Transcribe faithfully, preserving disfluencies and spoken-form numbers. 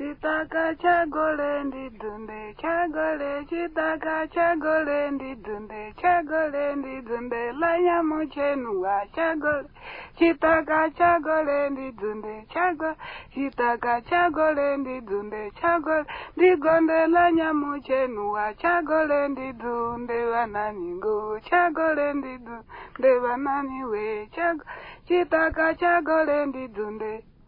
Chitaka chagole ndi dunde, chagole, chitaka chagole ndi dunde, chagole ndi dunde, la nyamuchenua, chagole, chitaka chagole ndi dunde, chagole, chitaka chagole ndi dunde, chagole, ndi gonde la nyamuchenua, chagole ndi dunde, wanani ngo, chagole ndi dunde, wanani we, chagole, chitaka chagole ndi dunde.